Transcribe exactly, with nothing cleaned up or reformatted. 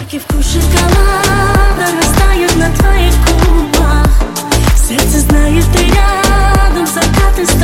Сладкий вкус шоколада растает на твоих губах. Сердце знает, ты рядом, закаты